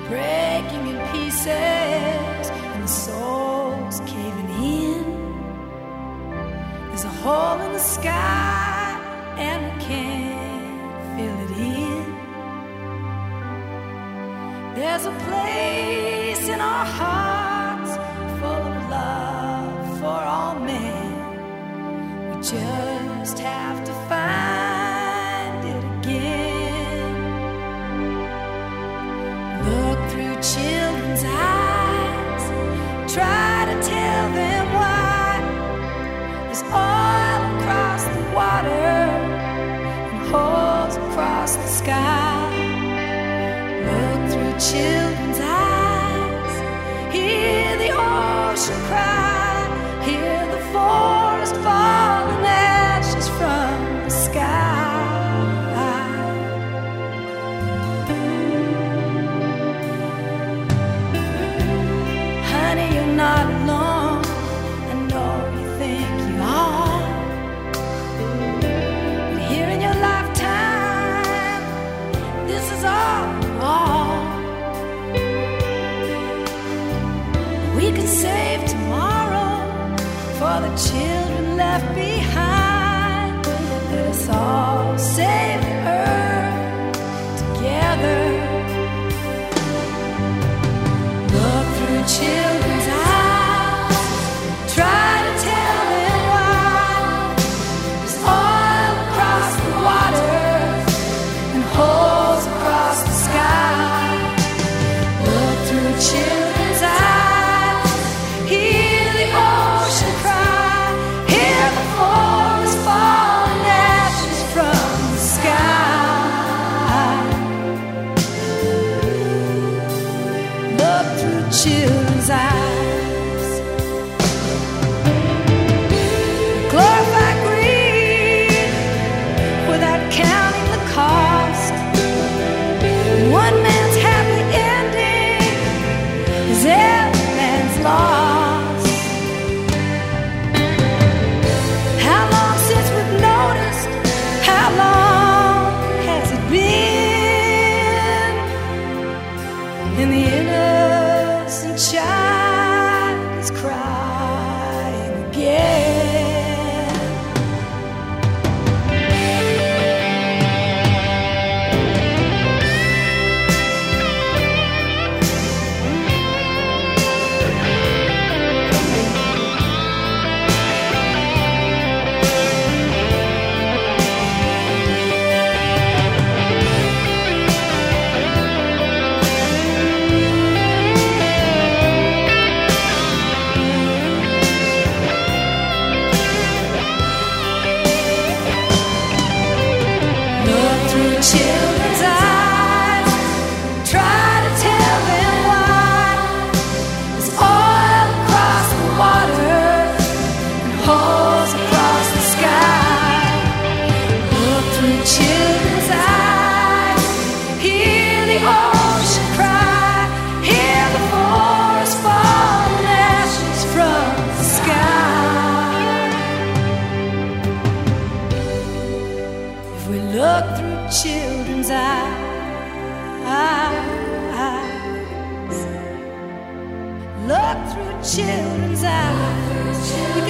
breaking in pieces and the soul's caving in. There's a hole in the sky and we can't fill it in. There's a place in our hearts full of love for all men. We just have to find it again. Look through children's eyes, try to tell them why there's oil across the water and holes across the sky. Look through children's eyes, hear the ocean cry, hear the forest fall in ashes from the sky. Honey, you're not alone. I know you think you are, but here in your lifetime, this is all. We could save tomorrow for the children left behind. Let us all save the earth together. Look through children's eyes, try to tell them why there's oil across the water and holes across the sky. Look through children's eyes, hear the ocean cry, hear the forest fall in ashes from the sky. Look through children's eyes. Glorify greed without counting the cost. One man's happy ending is every man's loss. How long since we've noticed? How long has it been? And the innocent child is crying again. Look through children's eyes, try to tell them why there's oil across the water and holes across the sky. Look through children's eyes, hear the ocean cry, hear the forest fall in ashes from the sky. If we look through children's eyes, look through children's eyes, we